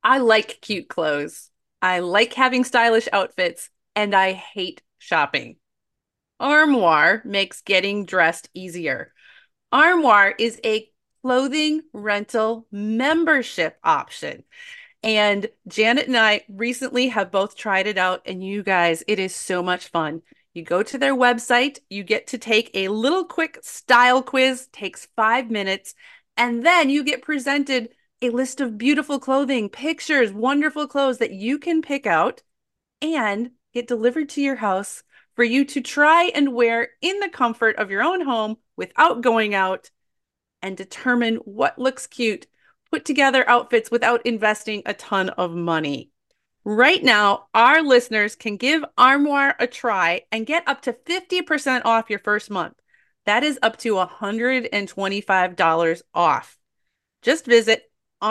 I like cute clothes. I like having stylish outfits, and I hate shopping. Armoire makes getting dressed easier. Armoire is a clothing rental membership option. And Janet and I recently have both tried it out, and you guys, it is so much fun. You go to their website, you get to take a little quick style quiz, takes 5 minutes, and then you get presented a list of beautiful clothing, pictures, wonderful clothes that you can pick out and get delivered to your house for you to try and wear in the comfort of your own home without going out and determine what looks cute, put together outfits without investing a ton of money. Right now, our listeners can give Armoire a try and get up to 50% off your first month. That is up to $125 off. Just visit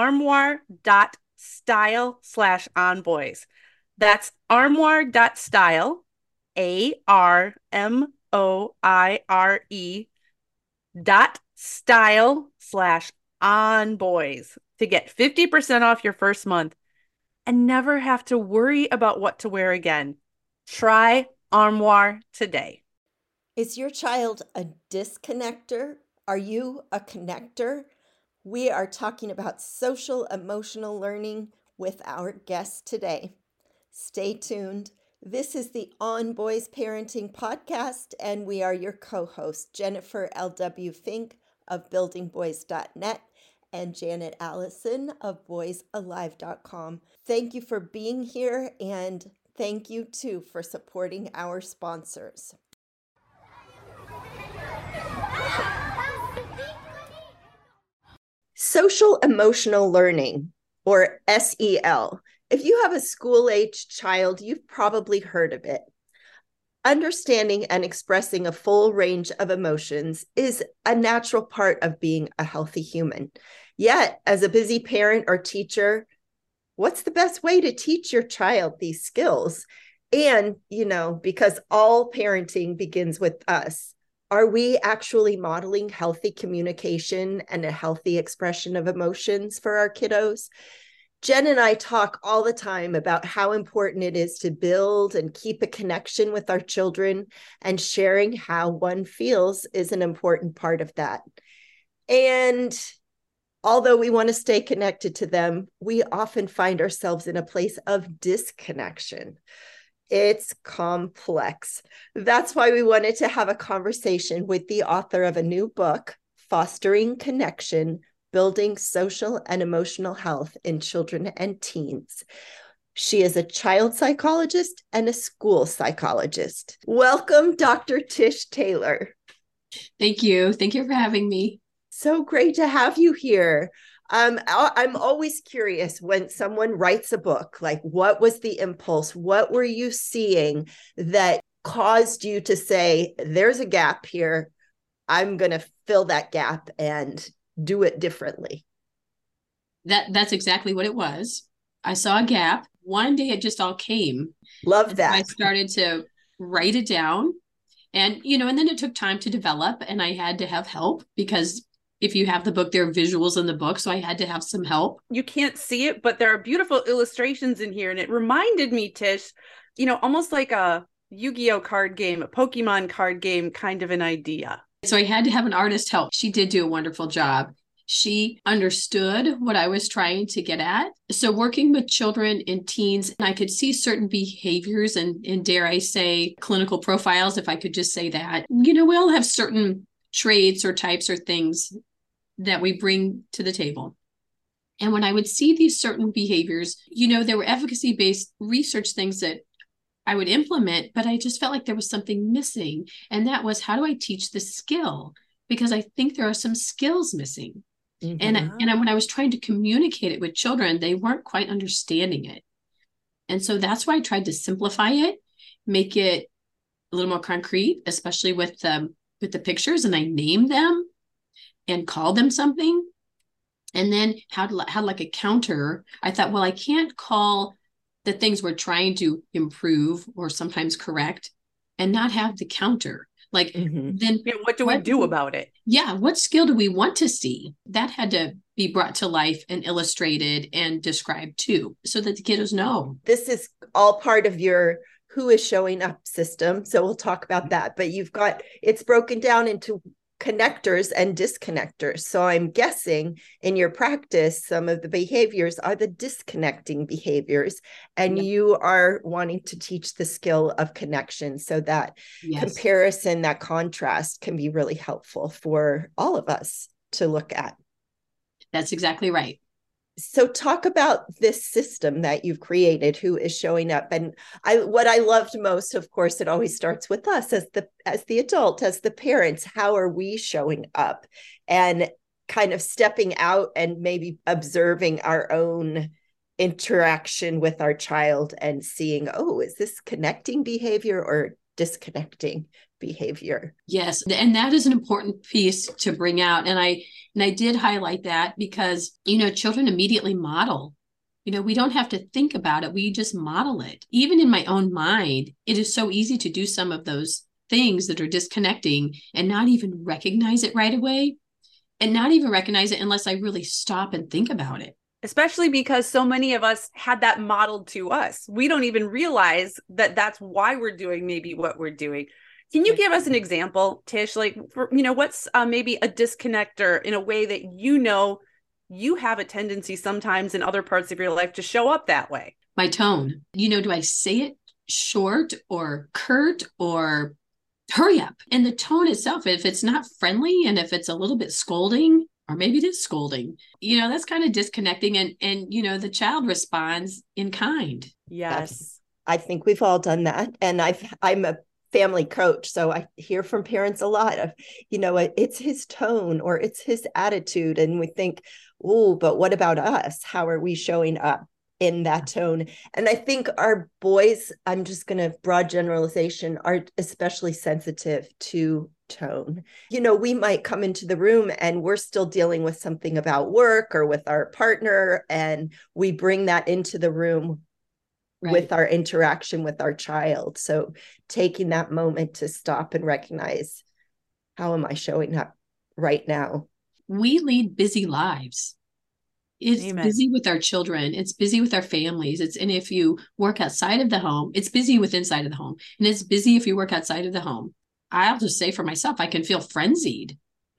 armoire.style/onboys. That's armoire.style, ARMOIRE.style/onboys to get 50% off your first month and never have to worry about what to wear again. Try Armoire today. Is your child a disconnector? Are you a connector? We are talking about social emotional learning with our guest today. Stay tuned. This is the On Boys Parenting Podcast, and we are your co-hosts, Jennifer L.W. Fink of buildingboys.net and Janet Allison of boysalive.com. Thank you for being here, and thank you too for supporting our sponsors. Social emotional learning, or SEL. If you have a school-aged child, you've probably heard of it. Understanding and expressing a full range of emotions is a natural part of being a healthy human. Yet, as a busy parent or teacher, what's the best way to teach your child these skills? And, because all parenting begins with us, are we actually modeling healthy communication and a healthy expression of emotions for our kiddos? Jen and I talk all the time about how important it is to build and keep a connection with our children, and sharing how one feels is an important part of that. And although we want to stay connected to them, we often find ourselves in a place of disconnection. It's complex. That's why we wanted to have a conversation with the author of a new book, Fostering Connection, Building Social and Emotional Health in Children and Teens. She is a child psychologist and a school psychologist. Welcome, Dr. Tish Taylor. Thank you. Thank you for having me. So great to have you here. I'm always curious when someone writes a book, like, what was the impulse? What were you seeing that caused you to say, there's a gap here. I'm going to fill that gap and do it differently? That's exactly what it was. I saw a gap. One day it just all came. Love that. I started to write it down, and then it took time to develop, and I had to have help because if you have the book, there are visuals in the book. So I had to have some help. You can't see it, but there are beautiful illustrations in here. And it reminded me, Tish, almost like a Yu-Gi-Oh card game, a Pokemon card game kind of an idea. So I had to have an artist help. She did do a wonderful job. She understood what I was trying to get at. So working with children and teens, I could see certain behaviors and dare I say, clinical profiles, if I could just say that. We all have certain traits or types or things that we bring to the table. And when I would see these certain behaviors, there were efficacy-based research things that I would implement, but I just felt like there was something missing. And that was, how do I teach the skill? Because I think there are some skills missing. Mm-hmm. And when I was trying to communicate it with children, they weren't quite understanding it. And so that's why I tried to simplify it, make it a little more concrete, especially with the pictures, and I named them and called them something. And then had like a counter. I thought, well, I can't call the things we're trying to improve or sometimes correct and not have the counter. Like, Mhm. then Yeah, what do we do about it? yeah, what skill do we want to see? That had to be brought to life and illustrated and described too, so that the kiddos know. This is all part of your who is showing up system. So we'll talk about that. But you've got it's broken down into connectors and disconnectors. So I'm guessing in your practice, some of the behaviors are the disconnecting behaviors, and you are wanting to teach the skill of connection so that comparison, that contrast can be really helpful for all of us to look at. That's exactly right. So talk about this system that you've created, who is showing up. And what I loved most, of course, it always starts with us as the adult, as the parents. How are we showing up? And kind of stepping out and maybe observing our own interaction with our child and seeing, oh, is this connecting behavior or disconnecting behavior? Yes, and that is an important piece to bring out. And I did highlight that because, children immediately model. We don't have to think about it. We just model it. Even in my own mind, it is so easy to do some of those things that are disconnecting and not even recognize it right away, and not even recognize it unless I really stop and think about it. Especially because so many of us had that modeled to us. We don't even realize that that's why we're doing maybe what we're doing. Can you give us an example, Tish? Like, what's maybe a disconnector in a way that you have a tendency sometimes in other parts of your life to show up that way? My tone. Do I say it short or curt or hurry up? And the tone itself, if it's not friendly and if it's a little bit scolding, or maybe it is scolding, that's kind of disconnecting. And the child responds in kind. Yes. I think we've all done that. And I'm a family coach, so I hear from parents a lot of, it's his tone or it's his attitude. And we think, oh, but what about us? How are we showing up in that tone? And I think our boys, I'm just going to broad generalization, are especially sensitive to tone. We might come into the room and we're still dealing with something about work or with our partner, and we bring that into the room with our interaction with our child. So taking that moment to stop and recognize, how am I showing up right now? We lead busy lives. It's busy with our children. It's busy with our families. And if you work outside of the home, it's busy with inside of the home. And it's busy if you work outside of the home. I'll just say for myself, I can feel frenzied,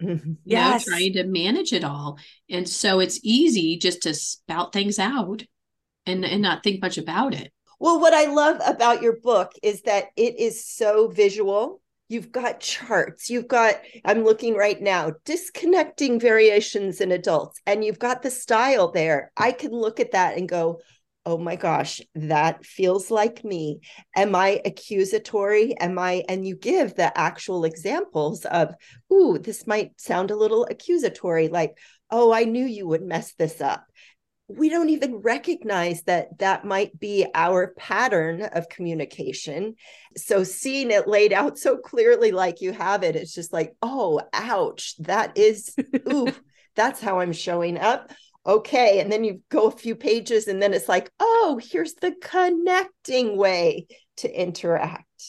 trying to manage it all. And so it's easy just to spout things out and not think much about it. Well, what I love about your book is that it is so visual. You've got charts. I'm looking right now, disconnecting variations in adults. And you've got the style there. I can look at that and go, oh my gosh, that feels like me. Am I accusatory? And you give the actual examples of, ooh, this might sound a little accusatory, like, oh, I knew you would mess this up. We don't even recognize that might be our pattern of communication. So seeing it laid out so clearly like you have it, it's just like, oh, ouch, that is, ooh, that's how I'm showing up. Okay. And then you go a few pages and then it's like, oh, here's the connecting way to interact.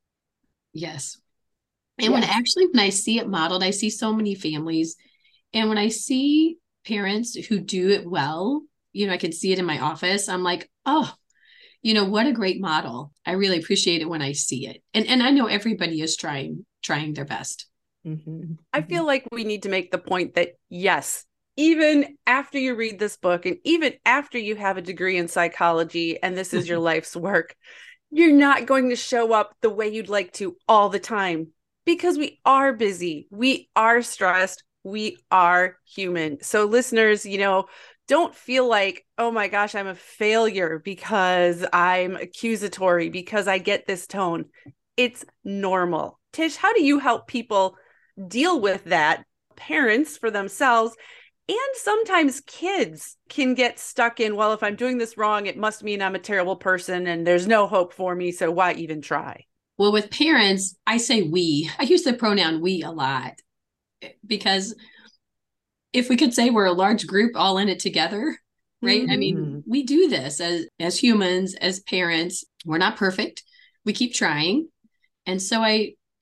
Yes. And when I see it modeled, I see so many families. And when I see parents who do it well, I can see it in my office. I'm like, oh, what a great model. I really appreciate it when I see it. And I know everybody is trying their best. Mm-hmm. I feel like we need to make the point that, yes, even after you read this book and even after you have a degree in psychology and this is your life's work, you're not going to show up the way you'd like to all the time, because we are busy. We are stressed. We are human. So listeners, don't feel like, oh my gosh, I'm a failure because I'm accusatory, because I get this tone. It's normal. Tish, how do you help people deal with that? Parents for themselves, and sometimes kids can get stuck in, well, if I'm doing this wrong, it must mean I'm a terrible person and there's no hope for me. So why even try? Well, with parents, I say we. I use the pronoun we a lot, because if we could say we're a large group all in it together, right? Mm-hmm. I mean, we do this as humans, as parents. We're not perfect. We keep trying. And so I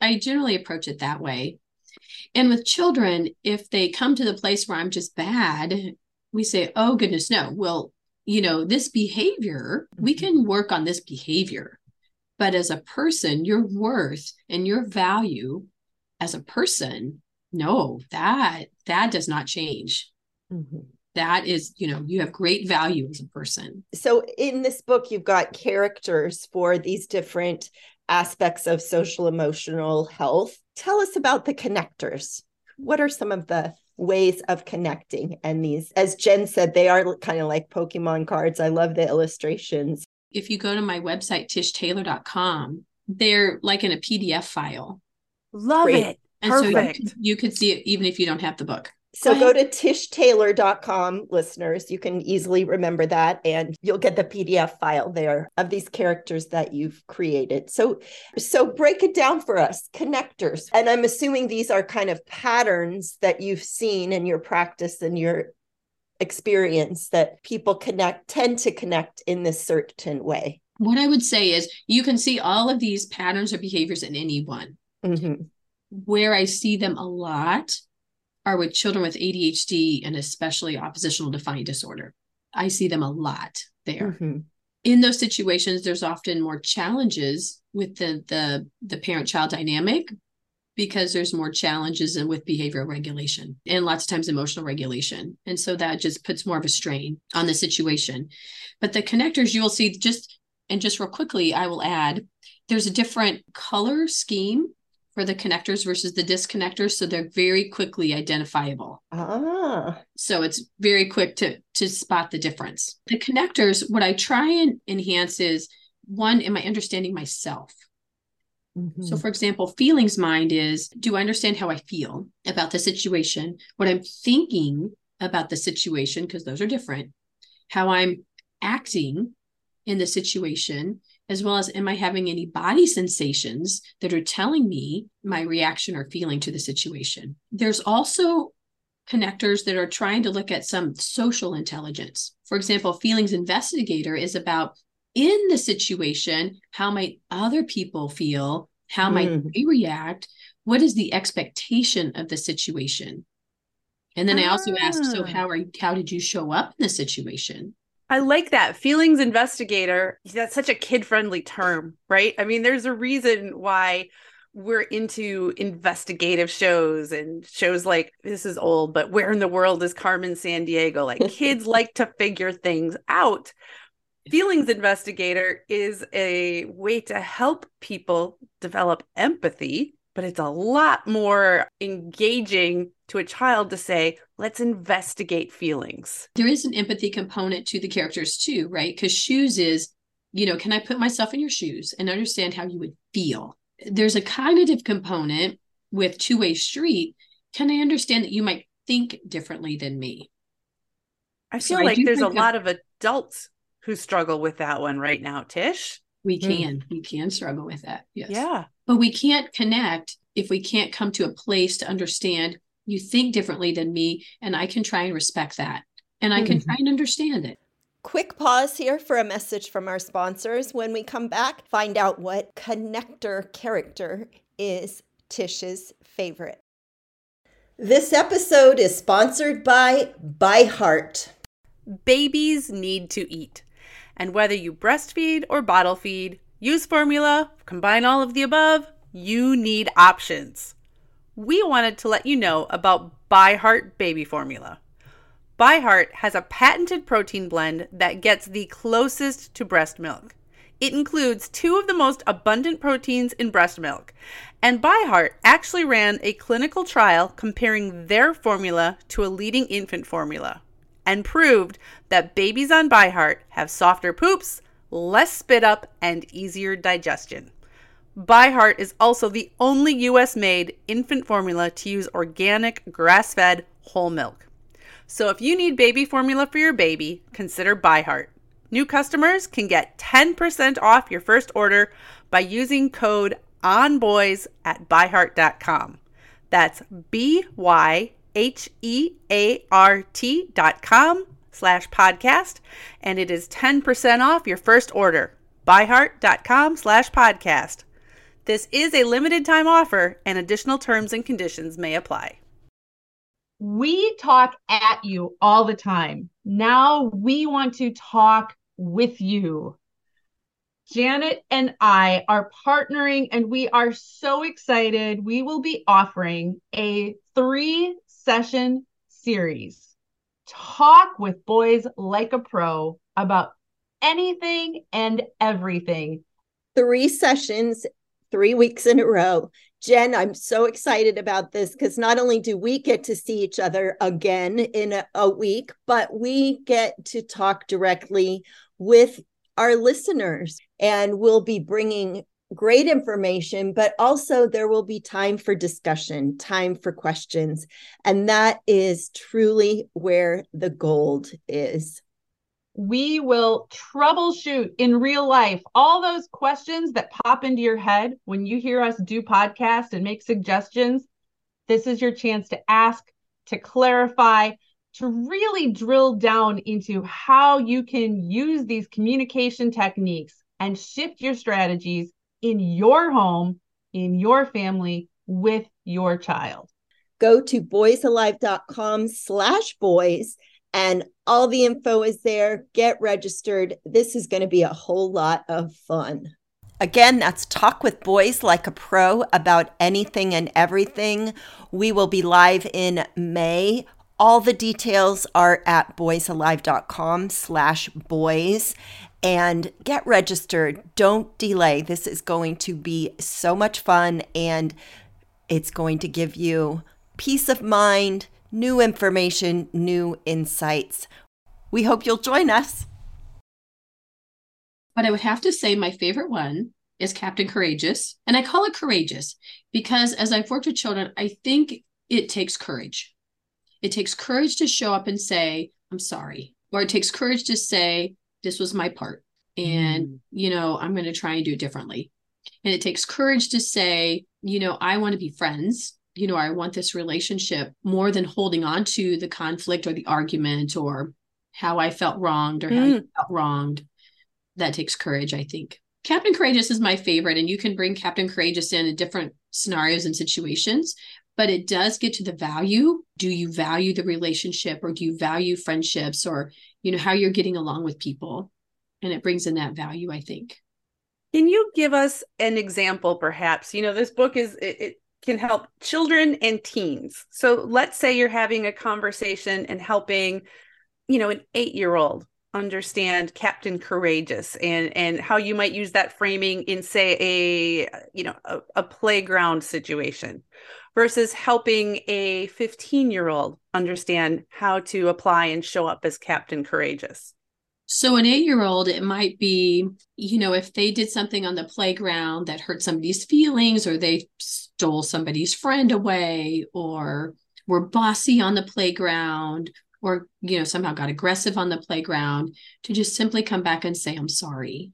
I generally approach it that way. And with children, if they come to the place where I'm just bad, we say, oh, goodness, no. Well, this behavior, we can work on this behavior. But as a person, your worth and your value as a person, no, that does not change. Mm-hmm. That is, you have great value as a person. So in this book, you've got characters for these different aspects of social emotional health. Tell us about the connectors. What are some of the ways of connecting? And these, as Jen said, they are kind of like Pokemon cards. I love the illustrations. If you go to my website, tishtaylor.com, they're like in a PDF file. Love it. And perfect. So you could see it even if you don't have the book. So go to tishtaylor.com, listeners. You can easily remember that, and you'll get the PDF file there of these characters that you've created. So break it down for us, connectors. And I'm assuming these are kind of patterns that you've seen in your practice and your experience that people tend to connect in this certain way. What I would say is you can see all of these patterns or behaviors in anyone. Mm-hmm. Where I see them a lot are with children with ADHD and especially oppositional defiant disorder. I see them a lot there. Mm-hmm. In those situations, there's often more challenges with the parent-child dynamic because there's more challenges with behavioral regulation and lots of times emotional regulation. And so that just puts more of a strain on the situation. But the connectors you will see just real quickly, I will add, there's a different color scheme for the connectors versus the disconnectors. So they're very quickly identifiable. So it's very quick to spot the difference. The connectors, what I try and enhance is, one, am I understanding myself? Mm-hmm. So for example, feelings mind is, do I understand how I feel about the situation? What I'm thinking about the situation, because those are different. How I'm acting in the situation, as well as am I having any body sensations that are telling me my reaction or feeling to the situation? There's also connectors that are trying to look at some social intelligence. For example, feelings investigator is about, in the situation, how might other people feel? How might they react? What is the expectation of the situation? And then I also ask, so how did you show up in the situation? I like that. Feelings investigator. That's such a kid-friendly term, right? I mean, there's a reason why we're into investigative shows and shows like, this is old, but Where in the World is Carmen Sandiego? Like kids like to figure things out. Feelings investigator is a way to help people develop empathy, but it's a lot more engaging to a child to say, let's investigate feelings. There is an empathy component to the characters too, right? Because shoes is, can I put myself in your shoes and understand how you would feel? There's a cognitive component with Two-Way Street. Can I understand that you might think differently than me? I feel like there's a lot of adults who struggle with that one right now, Tish. We can struggle with that. Yes. Yeah. But we can't connect if we can't come to a place to understand you think differently than me, and I can try and respect that. And I can try and understand it. Quick pause here for a message from our sponsors. When we come back, find out what connector character is Tish's favorite. This episode is sponsored by ByHeart. Babies need to eat. And whether you breastfeed or bottle feed, use formula, combine all of the above, you need options. We wanted to let you know about ByHeart baby formula. ByHeart has a patented protein blend that gets the closest to breast milk. It includes 2 of the most abundant proteins in breast milk. And ByHeart actually ran a clinical trial comparing their formula to a leading infant formula and proved that babies on ByHeart have softer poops, less spit up, and easier digestion. ByHeart is also the only US-made infant formula to use organic, grass-fed whole milk. So if you need baby formula for your baby, consider ByHeart. New customers can get 10% off your first order by using code ONBOYS at byheart.com. That's BYHEART.com/podcast, and it is 10% off your first order. byheart.com/podcast. This is a limited time offer and additional terms and conditions may apply. We talk at you all the time. Now we want to talk with you. Janet and I are partnering and we are so excited. We will be offering a 3-session series. Talk with Boys Like a Pro about anything and everything. 3 sessions, 3 weeks in a row. Jen, I'm so excited about this because not only do we get to see each other again in a week, but we get to talk directly with our listeners, and we'll be bringing great information, but also there will be time for discussion, time for questions. And that is truly where the gold is. We will troubleshoot in real life all those questions that pop into your head when you hear us do podcasts and make suggestions. This is your chance to ask, to clarify, to really drill down into how you can use these communication techniques and shift your strategies in your home, in your family, with your child. Go to boysalive.com/boys and all the info is there. Get registered. This is going to be a whole lot of fun. Again, that's Talk with Boys Like a Pro about anything and everything. We will be live in May. All the details are at boysalive.com/boys. And get registered. Don't delay. This is going to be so much fun, and it's going to give you peace of mind, new information, new insights. We hope you'll join us. But I would have to say my favorite one is Captain Courageous. And I call it courageous because as I've worked with children, I think it takes courage. It takes courage to show up and say, I'm sorry. Or it takes courage to say, this was my part. And, I'm going to try and do it differently. And it takes courage to say, I want to be friends. I want this relationship more than holding on to the conflict or the argument or how I felt wronged or how you felt wronged. That takes courage, I think. Captain Courageous is my favorite, and you can bring Captain Courageous in different scenarios and situations, but it does get to the value. Do you value the relationship, or do you value friendships, or, how you're getting along with people? And it brings in that value, I think. Can you give us an example, perhaps? This book it can help children and teens. So let's say you're having a conversation and helping, an 8-year-old understand Captain Courageous and how you might use that framing in, say, a playground situation versus helping a 15-year-old understand how to apply and show up as Captain Courageous. So an 8-year-old, it might be, if they did something on the playground that hurt somebody's feelings, or they stole somebody's friend away, or were bossy on the playground, or, somehow got aggressive on the playground, to just simply come back and say, I'm sorry.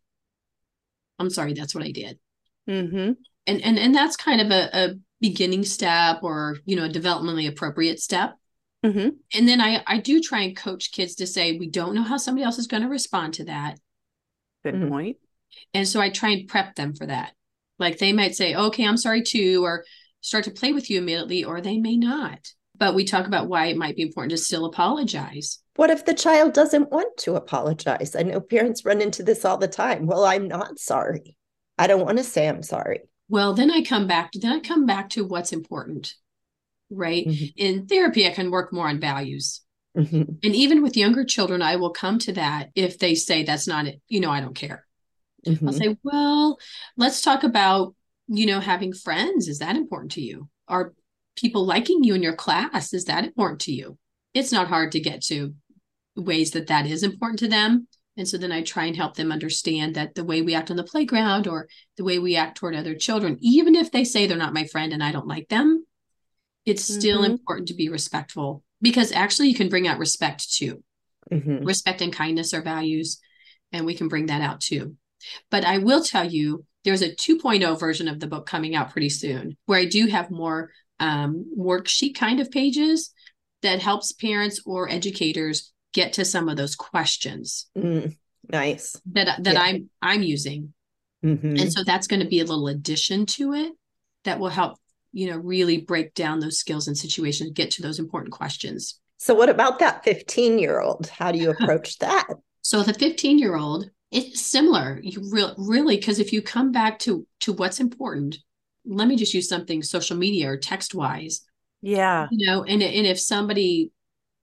I'm sorry, that's what I did. Mm-hmm. And that's kind of a beginning step, or, a developmentally appropriate step. Mm-hmm. And then I do try and coach kids to say, we don't know how somebody else is going to respond to that. Good point. And so I try and prep them for that. Like they might say, okay, I'm sorry too, or start to play with you immediately, or they may not. But we talk about why it might be important to still apologize. What if the child doesn't want to apologize? I know parents run into this all the time. Well, I'm not sorry. I don't want to say I'm sorry. Well, then I come back to what's important. Right. Mm-hmm. In therapy, I can work more on values. Mm-hmm. And even with younger children, I will come to that if they say that's not it, I don't care. Mm-hmm. I'll say, well, let's talk about, having friends. Is that important to you? Are people liking you in your class? Is that important to you? It's not hard to get to ways that is important to them. And so then I try and help them understand that the way we act on the playground, or the way we act toward other children, even if they say they're not my friend and I don't like them, it's still important to be respectful, because actually you can bring out respect too. Mm-hmm. Respect and kindness are values, and we can bring that out too. But I will tell you, there's a 2.0 version of the book coming out pretty soon, where I do have more worksheet kind of pages that helps parents or educators get to some of those questions. Nice. that I'm using. And so that's going to be a little addition to it that will help, really break down those skills and situations, get to those important questions. So what about that 15-year-old? How do you approach that? So the 15-year-old, it's similar. You really, because if you come back to what's important, let me just use something social media or text wise. Yeah. And if somebody,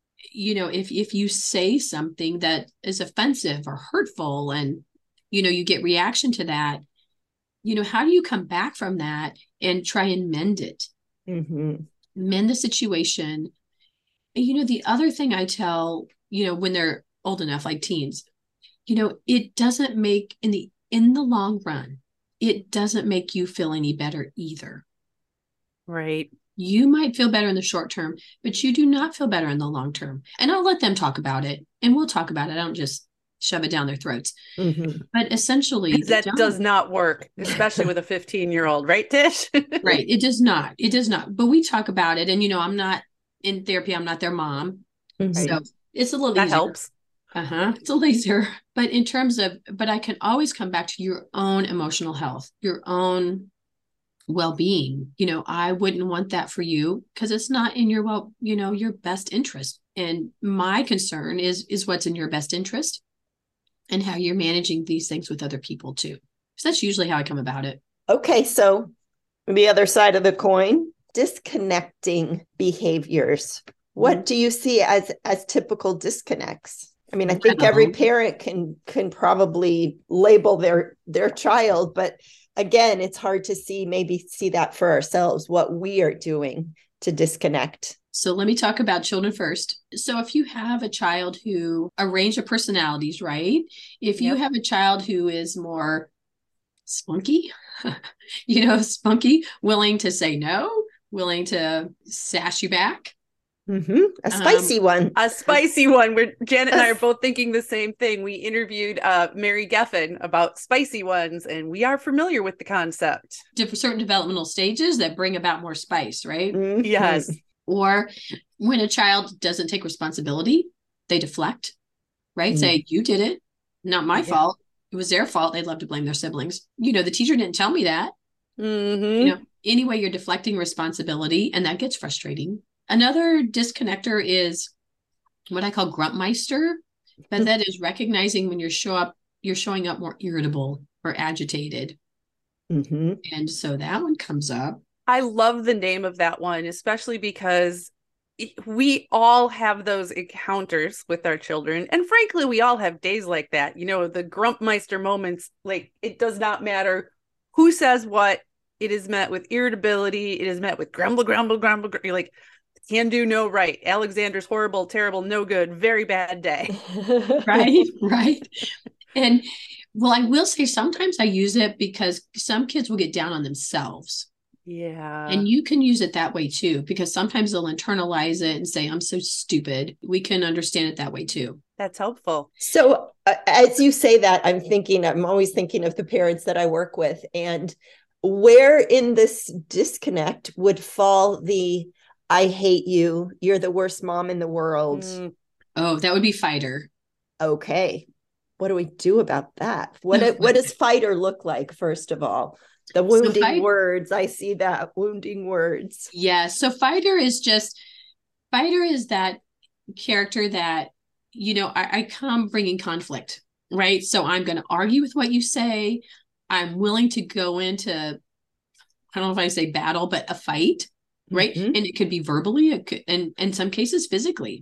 if you say something that is offensive or hurtful and, you get reaction to that, how do you come back from that and try and mend it? Mend the situation. And, the other thing I tell, when they're old enough, like teens, it doesn't make in the long run, it doesn't make you feel any better either. Right. You might feel better in the short term, but you do not feel better in the long term. And I'll let them talk about it and we'll talk about it. I don't just shove it down their throats. But essentially that does not work, especially with a 15-year-old, right, Tish? Right. It does not. But we talk about it. And, I'm not in therapy. I'm not their mom. So it's a little that easier. Helps. It's a little easier. But in terms of, I can always come back to your own emotional health, your own well-being. I wouldn't want that for you because it's not in your, your best interest. And my concern is what's in your best interest and how you're managing these things with other people too. So that's usually how I come about it. Okay. So the other side of the coin, disconnecting behaviors. What do you see as typical disconnects? I mean, I think every parent can probably label their child, but again, it's hard to see that for ourselves, what we are doing to disconnect. So let me talk about children first. So if you have a child who a range of personalities, right? If you have a child who is more spunky, spunky, willing to say no, willing to sass you back. A spicy one. A spicy one where Janet and I are both thinking the same thing. We interviewed Mary Geffen about spicy ones, and we are familiar with the concept. Certain developmental stages that bring about more spice, right? Yes. Or when a child doesn't take responsibility, they deflect, right? Say, you did it, not my fault. It was their fault. They'd love to blame their siblings. The teacher didn't tell me that. Anyway, you're deflecting responsibility, and that gets frustrating. Another disconnector is what I call grumpmeister, but that is recognizing when you're showing up more irritable or agitated. And so that one comes up. I love the name of that one, especially because we all have those encounters with our children. And frankly, we all have days like that. The grumpmeister moments, like it does not matter who says what. It is met with irritability. It is met with grumble. You're like, can do no right. Alexander's horrible, terrible, no good, very bad day. Right. And well, I will say sometimes I use it because some kids will get down on themselves. Yeah. And you can use it that way too, because sometimes they'll internalize it and say, I'm so stupid. We can understand it that way too. That's helpful. So as you say that, I'm always thinking of the parents that I work with, and where in this disconnect would fall the I hate you, you're the worst mom in the world. Oh, that would be fighter. Okay. What do we do about that? What does fighter look like, first of all? The wounding words. I see that, wounding words. Yeah. So fighter is that character that, I come bringing conflict, right? So I'm going to argue with what you say. I'm willing to go into, I don't know if I say battle, but a fight. Right. And it could be verbally, it could, and in some cases physically.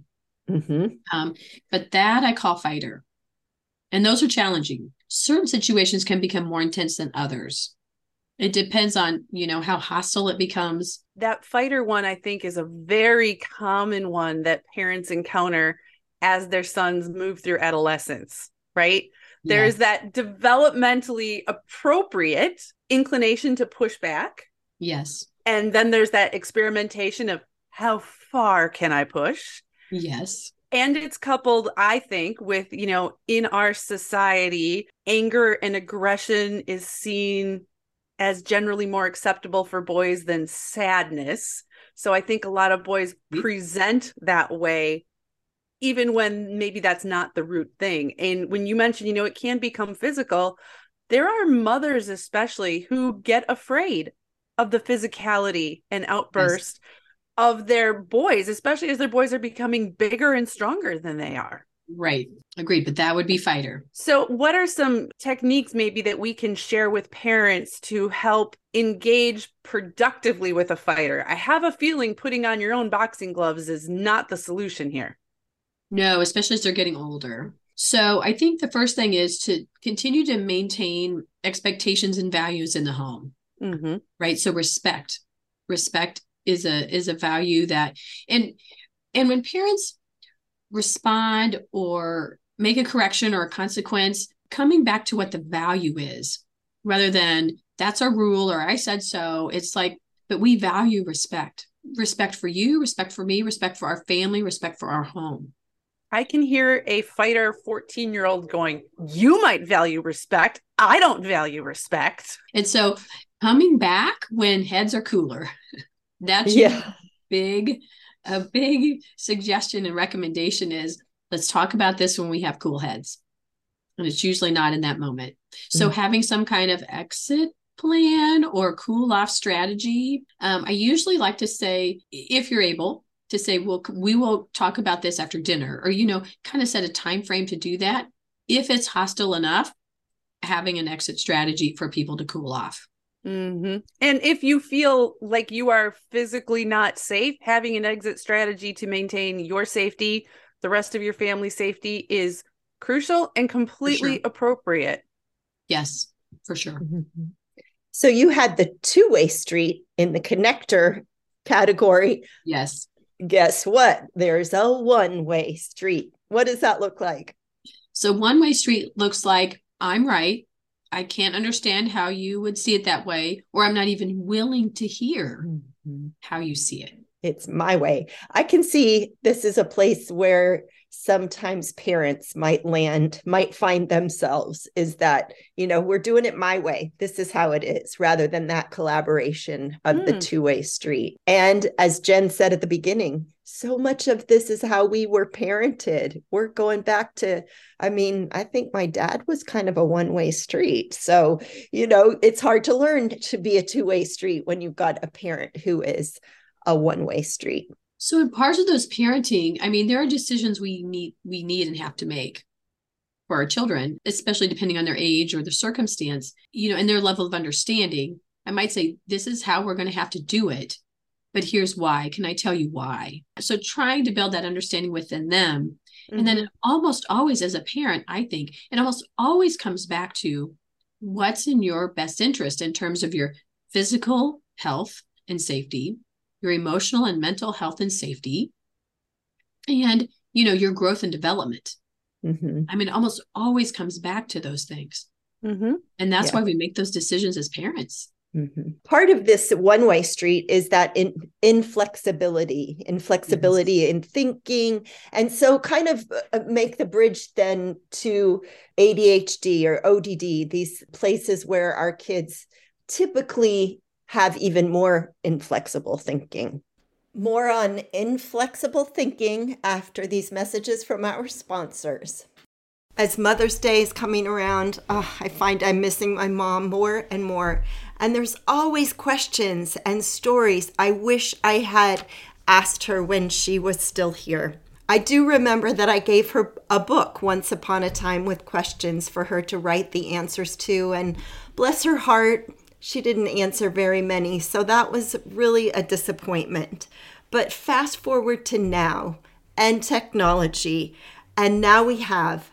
But that I call fighter. And those are challenging. Certain situations can become more intense than others. It depends on, how hostile it becomes. That fighter one, I think, is a very common one that parents encounter as their sons move through adolescence, right? There is that developmentally appropriate inclination to push back. Yes. And then there's that experimentation of how far can I push? Yes. And it's coupled, I think, with, in our society, anger and aggression is seen as generally more acceptable for boys than sadness. So I think a lot of boys present that way, even when maybe that's not the root thing. And when you mentioned, it can become physical. There are mothers, especially, who get afraid of the physicality and outburst of their boys, especially as their boys are becoming bigger and stronger than they are. Right. Agreed. But that would be fighter. So, what are some techniques maybe that we can share with parents to help engage productively with a fighter? I have a feeling putting on your own boxing gloves is not the solution here. No, especially as they're getting older. So I think the first thing is to continue to maintain expectations and values in the home. Mm-hmm. Right. So respect is a value that, and when parents respond or make a correction or a consequence, coming back to what the value is rather than that's our rule or I said so. It's like, but we value respect for you, respect for me, respect for our family, respect for our home. I can hear a fighter 14-year-old going, you might value respect. I don't value respect. And so coming back when heads are cooler, that's a big suggestion and recommendation is let's talk about this when we have cool heads. And it's usually not in that moment. So having some kind of exit plan or cool off strategy. I usually like to say, if you're able to say, well, we will talk about this after dinner, or, kind of set a time frame to do that. If it's hostile enough, having an exit strategy for people to cool off. Mm-hmm. And if you feel like you are physically not safe, having an exit strategy to maintain your safety, the rest of your family's safety is crucial and completely appropriate. Yes, for sure. Mm-hmm. So you had the two-way street in the connector category. Yes. Guess what? There's a one-way street. What does that look like? So one-way street looks like I'm right. I can't understand how you would see it that way, or I'm not even willing to hear how you see it. It's my way. I can see this is a place where sometimes parents might find themselves, is that, we're doing it my way. This is how it is, rather than that collaboration of the two-way street. And as Jen said at the beginning, so much of this is how we were parented. We're going back to, I think my dad was kind of a one-way street. So, it's hard to learn to be a two-way street when you've got a parent who is a one-way street. So in parts of those parenting, there are decisions we need and have to make for our children, especially depending on their age or their circumstance, and their level of understanding. I might say, this is how we're going to have to do it, but here's why. Can I tell you why? So trying to build that understanding within them. Mm-hmm. And then almost always as a parent, I think it almost always comes back to what's in your best interest in terms of your physical health and safety, your emotional and mental health and safety, and, your growth and development. Mm-hmm. It almost always comes back to those things. Mm-hmm. And that's why we make those decisions as parents. Mm-hmm. Part of this one-way street is that inflexibility in thinking. And so kind of make the bridge then to ADHD or ODD, these places where our kids typically have even more inflexible thinking. More on inflexible thinking after these messages from our sponsors. As Mother's Day is coming around, I find I'm missing my mom more and more. And there's always questions and stories I wish I had asked her when she was still here. I do remember that I gave her a book once upon a time with questions for her to write the answers to. And bless her heart, she didn't answer very many, so that was really a disappointment. But fast forward to now and technology, and now we have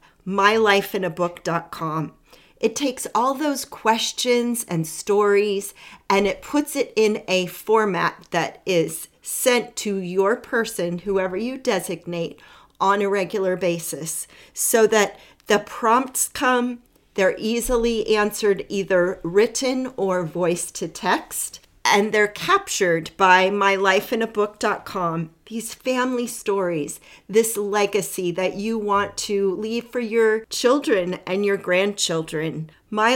mylifeinabook.com. It takes all those questions and stories and it puts it in a format that is sent to your person, whoever you designate, on a regular basis, so that the prompts come. They're easily answered either written or voice to text, and they're captured by mylifeinabook.com. These family stories, this legacy that you want to leave for your children and your grandchildren.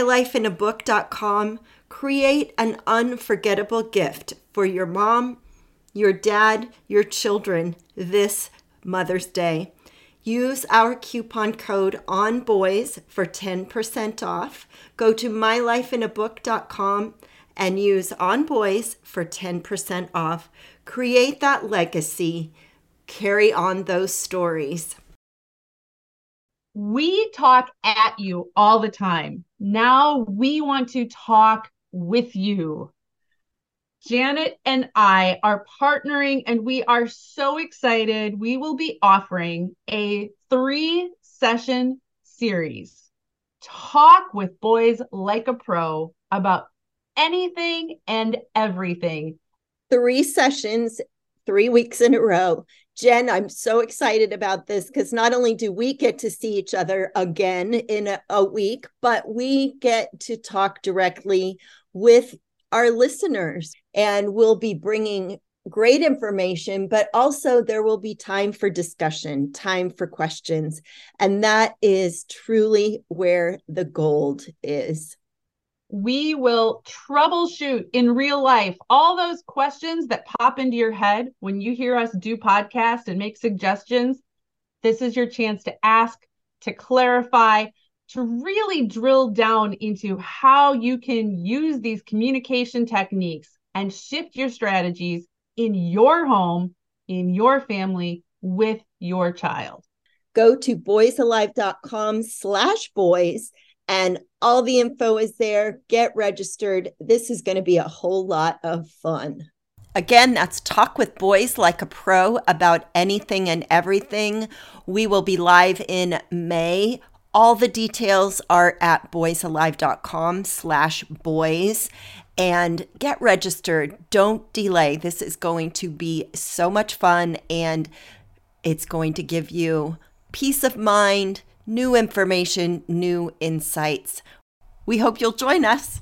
mylifeinabook.com. Create an unforgettable gift for your mom, your dad, your children this Mother's Day. Use our coupon code ONBOYS for 10% off. Go to mylifeinabook.com and use ONBOYS for 10% off. Create that legacy. Carry on those stories. We talk at you all the time. Now we want to talk with you. Janet and I are partnering, and we are so excited. We will be offering a 3-session series. Talk with Boys Like a Pro about anything and everything. 3 sessions, 3 weeks in a row. Jen, I'm so excited about this because not only do we get to see each other again in a week, but we get to talk directly with our listeners, and we'll be bringing great information, but also there will be time for discussion, time for questions. And that is truly where the gold is. We will troubleshoot in real life all those questions that pop into your head when you hear us do podcasts and make suggestions. This is your chance to ask, to clarify, to really drill down into how you can use these communication techniques and shift your strategies in your home, in your family, with your child. Go to boysalive.com/boys and all the info is there. Get registered. This is going to be a whole lot of fun. Again, that's Talk with Boys Like a Pro about anything and everything. We will be live in May. All the details are at boysalive.com/boys, and get registered. Don't delay. This is going to be so much fun, and it's going to give you peace of mind, new information, new insights. We hope you'll join us.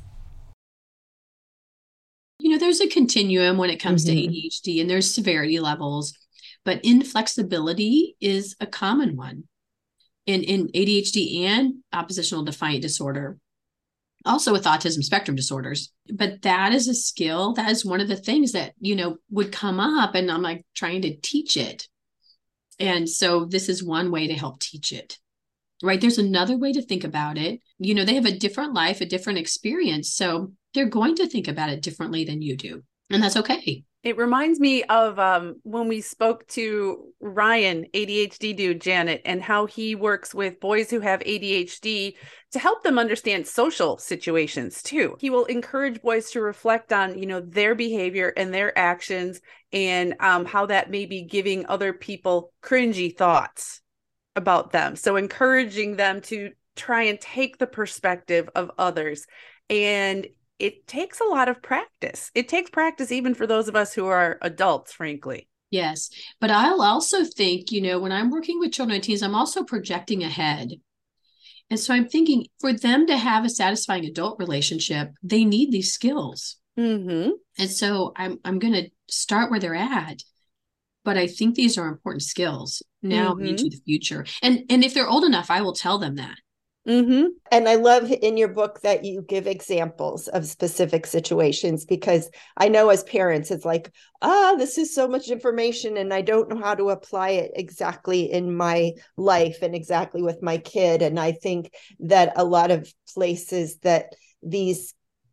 You know, there's a continuum when it comes to ADHD, and there's severity levels, but inflexibility is a common one in ADHD and oppositional defiant disorder, also with autism spectrum disorders. But that is a skill. That is one of the things that, you know, would come up, and I'm like trying to teach it. And so this is one way to help teach it, right? There's another way to think about it. You know, they have a different life, a different experience. So they're going to think about it differently than you do. And that's okay. It reminds me of when we spoke to Ryan, ADHD dude, Janet, and how he works with boys who have ADHD to help them understand social situations too. He will encourage boys to reflect on, you know, their behavior and their actions, and how that may be giving other people cringy thoughts about them. So encouraging them to try and take the perspective of others. And it takes a lot of practice. It takes practice even for those of us who are adults, frankly. Yes. But I'll also think, you know, when I'm working with children and teens, I'm also projecting ahead. And so I'm thinking for them to have a satisfying adult relationship, they need these skills. Mm-hmm. And so I'm going to start where they're at. But I think these are important skills now into the future. And if they're old enough, I will tell them that. Mm-hmm. And I love in your book that you give examples of specific situations, because I know as parents, it's like, this is so much information and I don't know how to apply it exactly in my life and exactly with my kid. And I think that a lot of places that these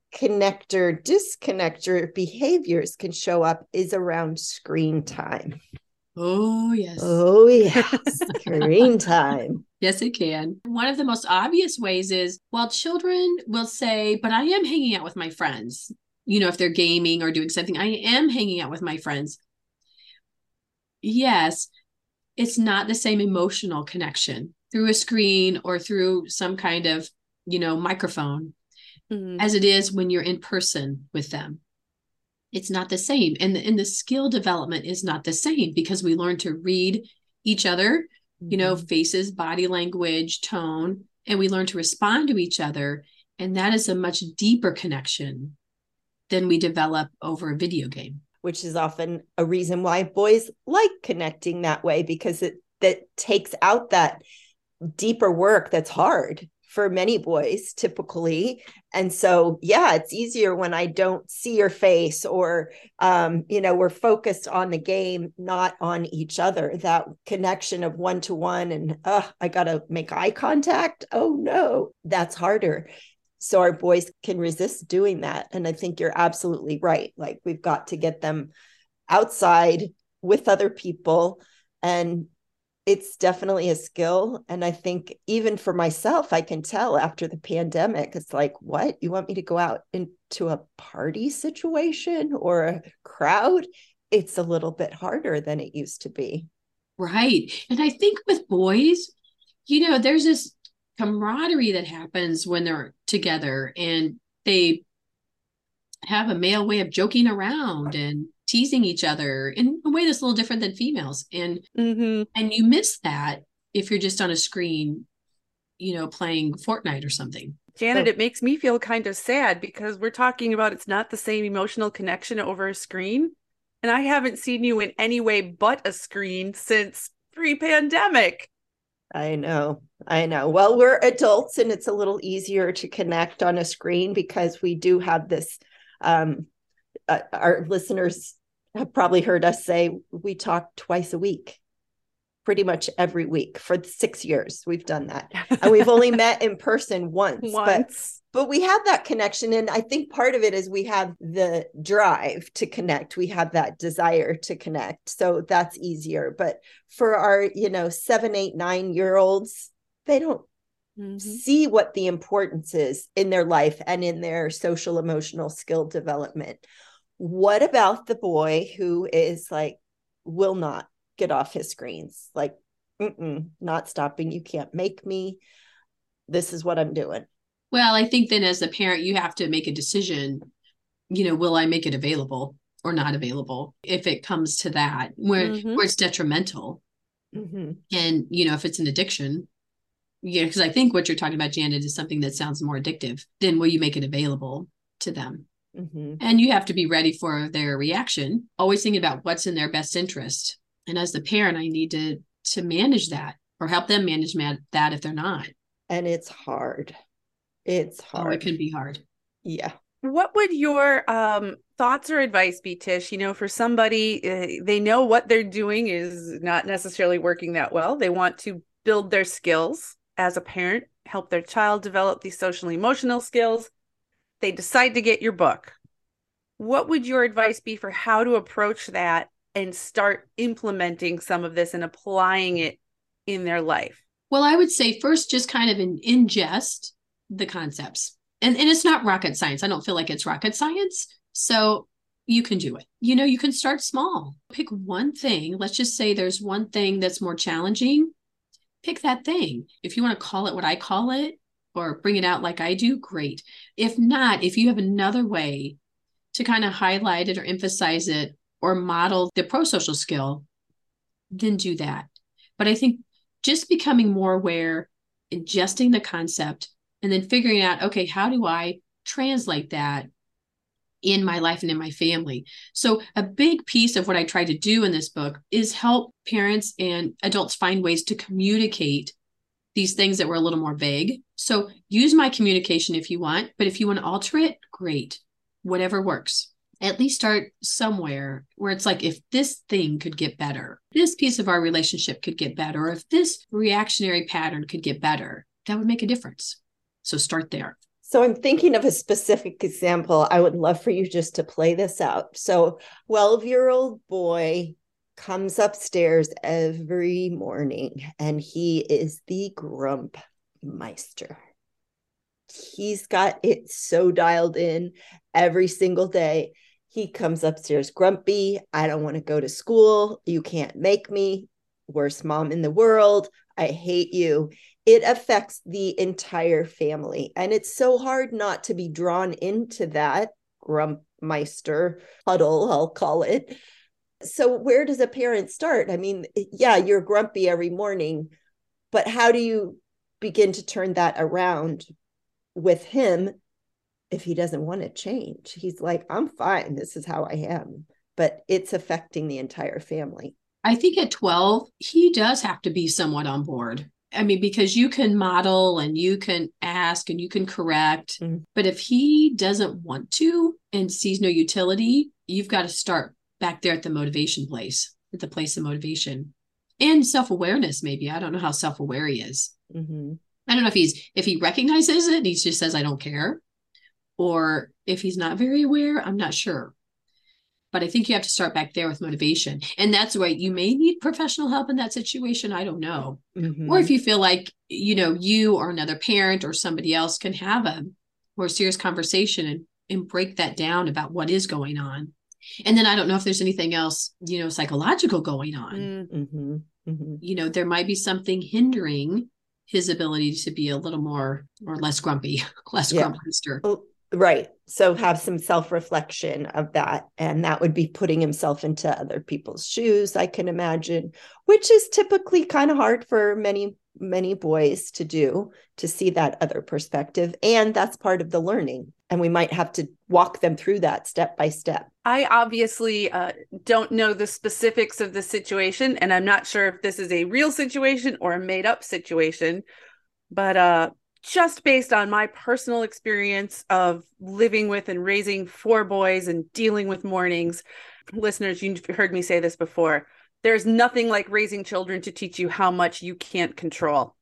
disconnector behaviors can show up is around screen time. Oh, yes. Oh, yes. Screen time. Yes, it can. One of the most obvious ways is, well, children will say, but I am hanging out with my friends. You know, if they're gaming or doing something, I am hanging out with my friends. Yes, it's not the same emotional connection through a screen or through some kind of, you know, microphone as it is when you're in person with them. It's not the same. And the skill development is not the same, because we learn to read each other, you know, faces, body language, tone, and we learn to respond to each other. And that is a much deeper connection than we develop over a video game. Which is often a reason why boys like connecting that way, because that takes out that deeper work that's hard for many boys typically. And so, yeah, it's easier when I don't see your face, or, we're focused on the game, not on each other. That connection of one-to-one and, I got to make eye contact. Oh no, that's harder. So our boys can resist doing that. And I think you're absolutely right. Like, we've got to get them outside with other people. And it's definitely a skill. And I think even for myself, I can tell after the pandemic, it's like, what? You want me to go out into a party situation or a crowd? It's a little bit harder than it used to be. Right. And I think with boys, there's this camaraderie that happens when they're together, and they have a male way of joking around and teasing each other in a way that's a little different than females. And and you miss that if you're just on a screen, playing Fortnite or something. Janet, it makes me feel kind of sad because we're talking about it's not the same emotional connection over a screen. And I haven't seen you in any way but a screen since pre-pandemic. I know. Well, we're adults and it's a little easier to connect on a screen because we do have this. Our listeners have probably heard us say we talk twice a week, pretty much every week for 6 years. We've done that. And we've only met in person once. But we have that connection. And I think part of it is we have the drive to connect. We have that desire to connect. So that's easier. But for our, 7, 8, 9-year-olds, they don't see what the importance is in their life and in their social emotional skill development. What about the boy who is like, will not get off his screens? Like, not stopping. You can't make me. This is what I'm doing. Well, I think then as a parent, you have to make a decision, will I make it available or not available? If it comes to that, where it's detrimental. And, if it's an addiction, because I think what you're talking about, Janet, is something that sounds more addictive, then will you make it available to them? And you have to be ready for their reaction, always thinking about what's in their best interest. And as the parent, I need to manage that or help them manage that if they're not. And it's hard. It's hard. Oh, it can be hard. Yeah. What would your thoughts or advice be, Tish? For somebody, they know what they're doing is not necessarily working that well. They want to build their skills as a parent, help their child develop these social emotional skills. They decide to get your book. What would your advice be for how to approach that and start implementing some of this and applying it in their life? Well, I would say first, just kind of ingest the concepts. And it's not rocket science. I don't feel like it's rocket science. So you can do it. You can start small. Pick one thing. Let's just say there's one thing that's more challenging. Pick that thing. If you want to call it what I call it or bring it out like I do, great. If not, if you have another way to kind of highlight it or emphasize it or model the pro-social skill, then do that. But I think just becoming more aware, ingesting the concept, and then figuring out, okay, how do I translate that in my life and in my family? So a big piece of what I try to do in this book is help parents and adults find ways to communicate these things that were a little more vague. So use my communication if you want, but if you want to alter it, great, whatever works. At least start somewhere where it's like, if this thing could get better, this piece of our relationship could get better, or if this reactionary pattern could get better, that would make a difference. So start there. So I'm thinking of a specific example. I would love for you just to play this out. So 12-year-old boy comes upstairs every morning and he is the grump meister. He's got it so dialed in every single day. He comes upstairs grumpy. I don't want to go to school. You can't make me. Worst mom in the world. I hate you. It affects the entire family. And it's so hard not to be drawn into that grumpmeister huddle, I'll call it. So where does a parent start? I mean, yeah, you're grumpy every morning, but how do you begin to turn that around with him if he doesn't want to change? He's like, I'm fine. This is how I am. But it's affecting the entire family. I think at 12, he does have to be somewhat on board. I mean, because you can model and you can ask and you can correct, but if he doesn't want to and sees no utility, you've got to start back there at the motivation place, at the place of motivation and self-awareness. Maybe, I don't know how self-aware he is. I don't know if he recognizes it and he just says, I don't care, or if he's not very aware, I'm not sure. But I think you have to start back there with motivation. And that's why you may need professional help in that situation. I don't know. Or if you feel like, you or another parent or somebody else can have a more serious conversation and break that down about what is going on. And then I don't know if there's anything else, psychological going on. There might be something hindering his ability to be a little more or less grumpy, less grumpster. Oh, right. So have some self-reflection of that. And that would be putting himself into other people's shoes, I can imagine, which is typically kind of hard for many, many boys to do, to see that other perspective. And that's part of the learning. And we might have to walk them through that step by step. I obviously don't know the specifics of the situation, and I'm not sure if this is a real situation or a made up situation, but just based on my personal experience of living with and raising 4 boys and dealing with mornings, listeners, you've heard me say this before, there's nothing like raising children to teach you how much you can't control.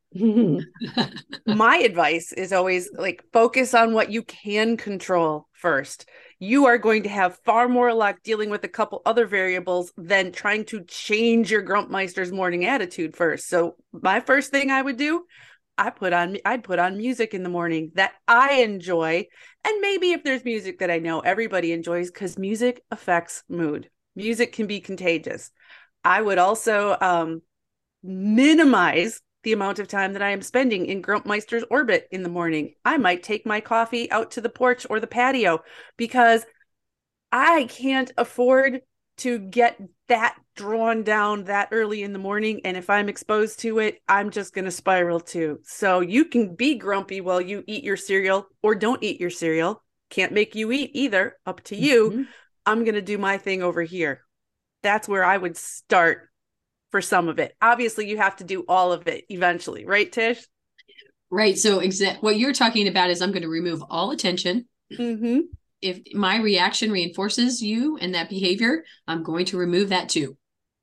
My advice is always focus on what you can control first. You are going to have far more luck dealing with a couple other variables than trying to change your Grumpmeister's morning attitude first. So my first thing I would do, I'd put on music in the morning that I enjoy. And maybe if there's music that I know everybody enjoys, because music affects mood. Music can be contagious. I would also minimize the amount of time that I am spending in Grumpmeister's orbit in the morning. I might take my coffee out to the porch or the patio because I can't afford to get that drawn down that early in the morning. And if I'm exposed to it, I'm just going to spiral too. So you can be grumpy while you eat your cereal or don't eat your cereal. Can't make you eat either. Up to you. I'm going to do my thing over here. That's where I would start for some of it. Obviously, you have to do all of it eventually, right, Tish? Right. So what you're talking about is I'm going to remove all attention. If my reaction reinforces you and that behavior, I'm going to remove that too.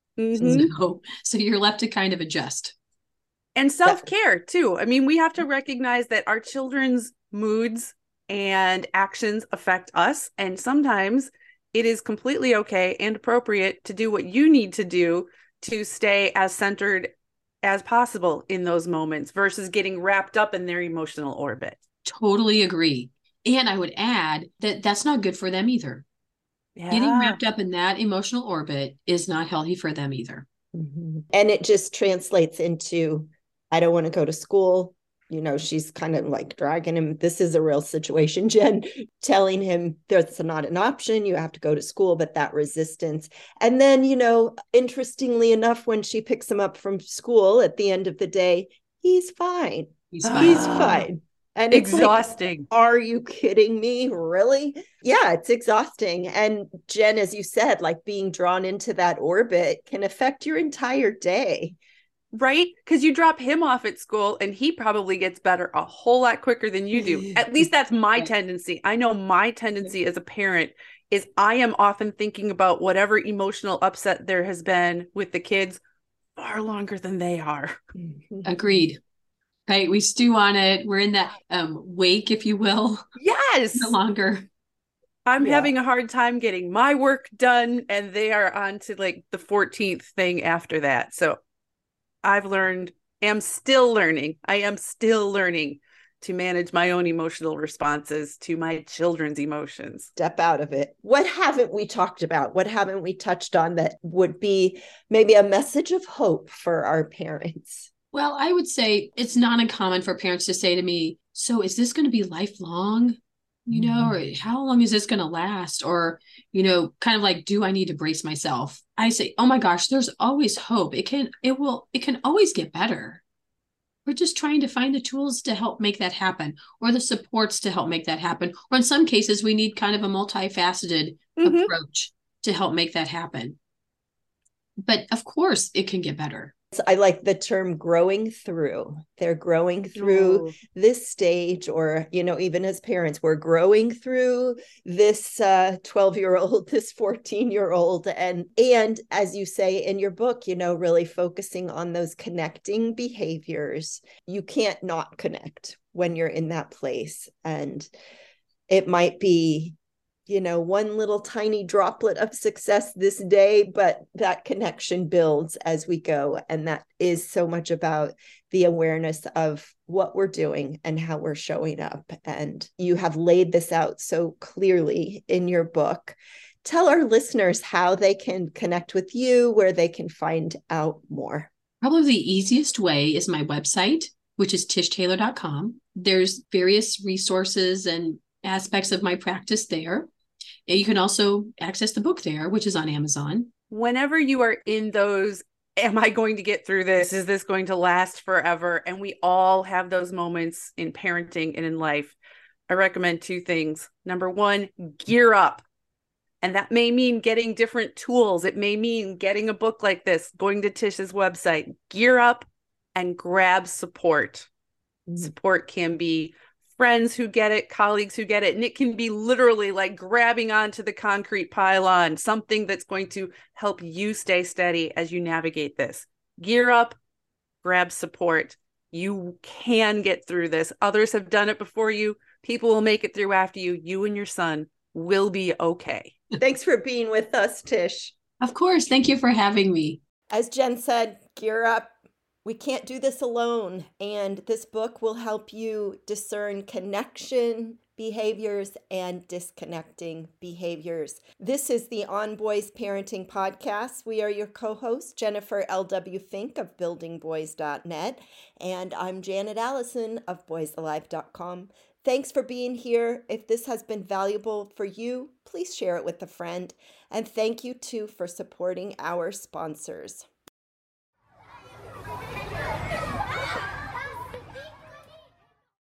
So you're left to kind of adjust. And self-care too. I mean, we have to recognize that our children's moods and actions affect us. And sometimes it is completely okay and appropriate to do what you need to do to stay as centered as possible in those moments versus getting wrapped up in their emotional orbit. Totally agree. And I would add that that's not good for them either. Getting wrapped up in that emotional orbit is not healthy for them either. And it just translates into, I don't want to go to school. She's kind of dragging him. This is a real situation, Jen, telling him that's not an option. You have to go to school, but that resistance. And then, interestingly enough, when she picks him up from school at the end of the day, he's fine. He's fine. And it's exhausting. Are you kidding me? Really? Yeah, it's exhausting. And Jen, as you said, being drawn into that orbit can affect your entire day. Right? Because you drop him off at school and he probably gets better a whole lot quicker than you do. At least that's my tendency. I know my tendency as a parent is I am often thinking about whatever emotional upset there has been with the kids far longer than they are. Agreed. Right. We stew on it. We're in that wake, if you will. Yes. No longer. I'm having a hard time getting my work done and they are on to the 14th thing after that. So I am still learning to manage my own emotional responses to my children's emotions. Step out of it. What haven't we talked about? What haven't we touched on that would be maybe a message of hope for our parents? Well, I would say it's not uncommon for parents to say to me, so is this going to be lifelong? Or how long is this going to last? Or, kind of do I need to brace myself? I say, oh my gosh, there's always hope. It can always get better. We're just trying to find the tools to help make that happen, or the supports to help make that happen. Or in some cases, we need kind of a multifaceted approach to help make that happen. But of course it can get better. I like the term growing through. They're growing through Ooh. this stage, or, even as parents, we're growing through this 12-year-old, this 14-year-old. And as you say in your book, really focusing on those connecting behaviors. You can't not connect when you're in that place. And it might be one little tiny droplet of success this day, but that connection builds as we go. And that is so much about the awareness of what we're doing and how we're showing up. And you have laid this out so clearly in your book. Tell our listeners how they can connect with you, where they can find out more. Probably the easiest way is my website, which is tishtaylor.com. There's various resources and aspects of my practice there. You can also access the book there, which is on Amazon. Whenever you are in those, am I going to get through this? Is this going to last forever? And we all have those moments in parenting and in life. I recommend 2 things. Number 1, gear up. And that may mean getting different tools. It may mean getting a book like this, going to Tish's website. Gear up and grab support. Support can be friends who get it, colleagues who get it, and it can be literally like grabbing onto the concrete pylon, something that's going to help you stay steady as you navigate this. Gear up, grab support. You can get through this. Others have done it before you. People will make it through after you. You and your son will be okay. Thanks for being with us, Tish. Of course. Thank you for having me. As Jen said, gear up. We can't do this alone. And this book will help you discern connection behaviors and disconnecting behaviors. This is the On Boys Parenting Podcast. We are your co-hosts, Jennifer L.W. Fink of buildingboys.net, and I'm Janet Allison of boysalive.com. Thanks for being here. If this has been valuable for you, please share it with a friend. And thank you too for supporting our sponsors.